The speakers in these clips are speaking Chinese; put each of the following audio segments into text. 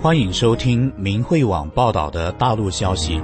欢迎收听明慧网报道的大陆消息。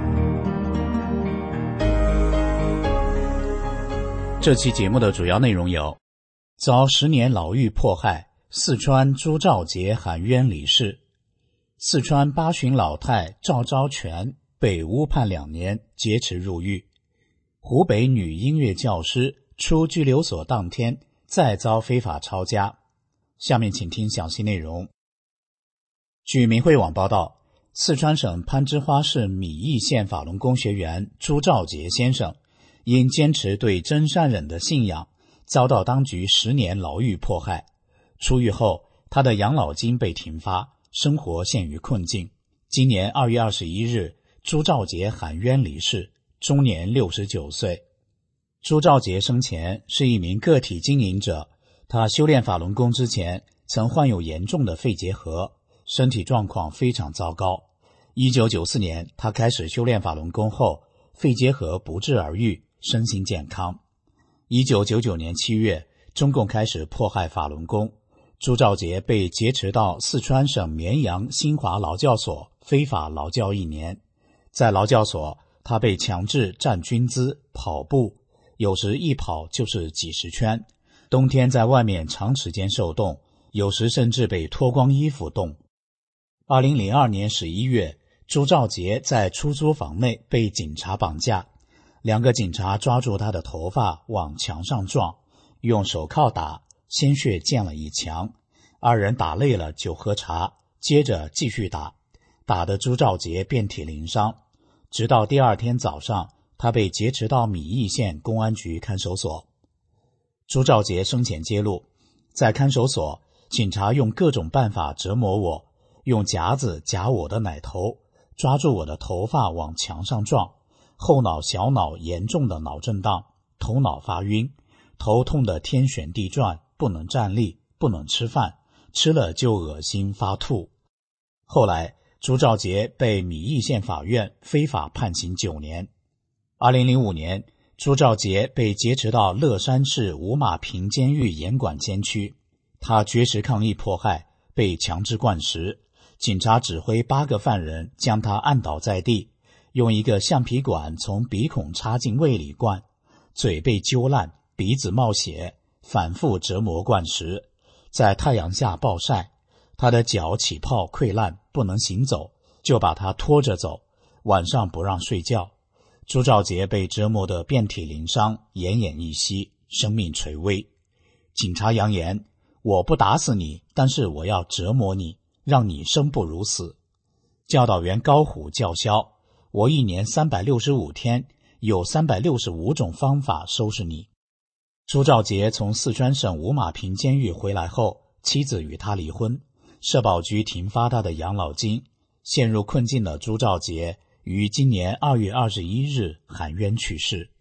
这期节目的主要内容有：遭10年牢狱迫害，四川朱兆杰喊冤离世；四川八旬老太赵昭全被误判2年，劫持入狱；湖北女音乐教师出拘留所当天再遭非法抄家。下面请听详细内容。据明慧网报道，四川省攀枝花市米易县法轮功学员朱兆杰先生因坚持对真善忍的信仰，遭到当局10年牢狱迫害。出狱后，他的养老金被停发，生活陷于困境。今年2月21日，朱兆杰喊冤离世，终年69岁。朱兆杰生前是一名个体经营者，他修炼法轮功之前曾患有严重的肺结核，身体状况非常糟糕。1994年他开始修炼法轮功后，肺结核不治而愈，身心健康。1999年7月，中共开始迫害法轮功，朱兆杰被劫持到四川省绵阳新华劳教所非法劳教1年。在劳教所，他被强制站军姿、跑步，有时一跑就是几10圈，冬天在外面长时间受冻，有时甚至被脱光衣服冻。2002年11月，朱兆杰在出租房内被警察绑架，2个警察抓住他的头发往墙上撞，用手铐打，鲜血溅了一墙。2人打累了就喝茶，接着继续打，打得朱兆杰遍体鳞伤。直到第2天早上，他被劫持到米易县公安局看守所。朱兆杰生前揭露，在看守所，警察用各种办法折磨我，用夹子夹我的奶头，抓住我的头发往墙上撞，后脑小脑严重的脑震荡，头脑发晕，头痛得天旋地转，不能站立，不能吃饭，吃了就恶心发吐。后来朱兆杰被米易县法院非法判刑9年。2005年，朱兆杰被劫持到乐山市五马坪监狱严管监区，他绝食抗议迫害，被强制灌食，警察指挥8个犯人将他按倒在地，用一个橡皮管从鼻孔插进胃里灌，嘴被揪烂，鼻子冒血，反复折磨灌食，在太阳下暴晒，他的脚起泡溃烂，不能行走，就把他拖着走，晚上不让睡觉。朱兆杰被折磨得遍体鳞伤，奄奄一息，生命垂危。警察扬言，我不打死你，但是我要折磨你，让你生不如死。教导员高虎叫嚣，我1年365天，有365种方法收拾你。朱兆杰从四川省五马坪监狱回来后，妻子与他离婚，社保局停发他的养老金。陷入困境的朱兆杰于今年2月21日喊冤去世。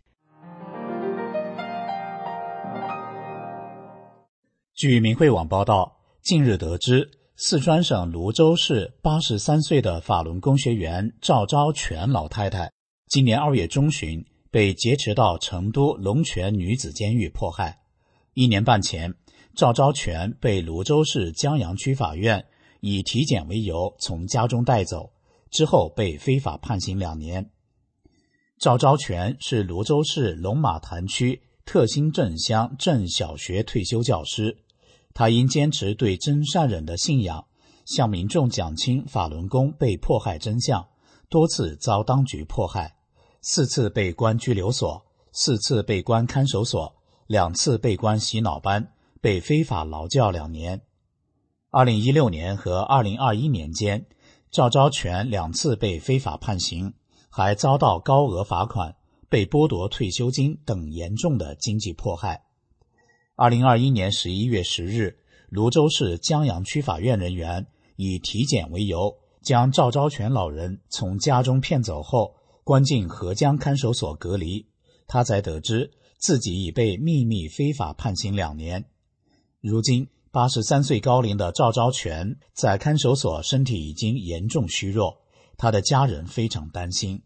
据明慧网报道，近日得知，四川省泸州市83岁的法轮功学员赵昭全老太太，今年2月中旬被劫持到成都龙泉女子监狱迫害。1年半前，赵昭全被泸州市江阳区法院以体检为由从家中带走，之后被非法判刑2年。赵昭全是泸州市龙马潭区特兴镇乡镇小学退休教师，他因坚持对真善忍的信仰，向民众讲清法轮功被迫害真相，多次遭当局迫害，4次被关拘留所，4次被关看守所，2次被关洗脑班，被非法劳教2年。2016年和2021年间，赵昭全2次被非法判刑，还遭到高额罚款，被剥夺退休金等严重的经济迫害。2021年11月10日，泸州市江阳区法院人员以体检为由，将赵昭全老人从家中骗走后，关进合江看守所隔离，他才得知自己已被秘密非法判刑2年。如今83岁高龄的赵昭全在看守所身体已经严重虚弱，他的家人非常担心。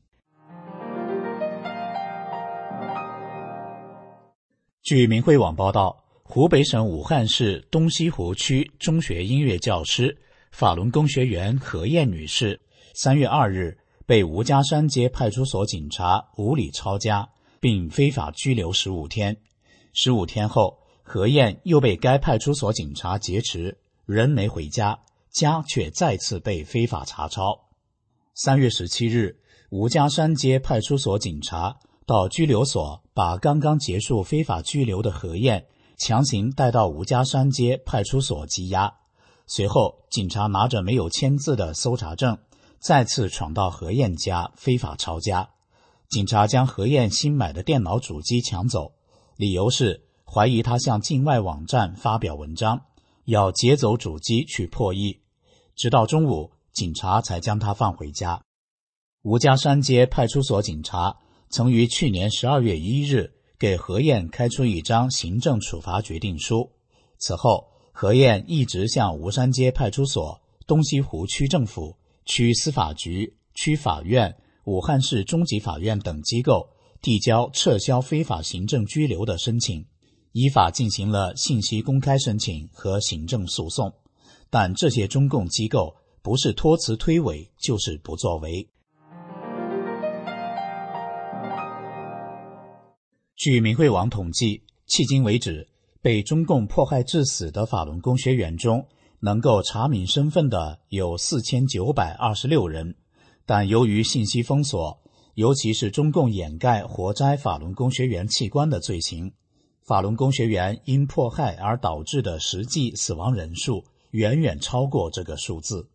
据明慧网报道，湖北省武汉市东西湖区中学音乐教师法轮功学员何燕女士3月2日被吴家山街派出所警察无理抄家，并非法拘留15天。15天后，何燕又被该派出所警察劫持，人没回家，家却再次被非法查抄。3月17日，吴家山街派出所警察到拘留所把刚刚结束非法拘留的何燕强行带到吴家山街派出所羁押。随后，警察拿着没有签字的搜查证，再次闯到何燕家非法抄家。警察将何燕新买的电脑主机抢走，理由是怀疑他向境外网站发表文章，要劫走主机去破译。直到中午，警察才将他放回家。吴家山街派出所警察曾于去年12月1日给何燕开出一张行政处罚决定书。此后，何燕一直向吴山街派出所、东西湖区政府、区司法局、区法院、武汉市中级法院等机构递交撤销非法行政拘留的申请，依法进行了信息公开申请和行政诉讼。但这些中共机构不是托辞推诿，就是不作为。据明慧网统计，迄今为止，被中共迫害致死的法轮功学员中，能够查明身份的有4926人，但由于信息封锁，尤其是中共掩盖活摘法轮功学员器官的罪行，法轮功学员因迫害而导致的实际死亡人数远远超过这个数字。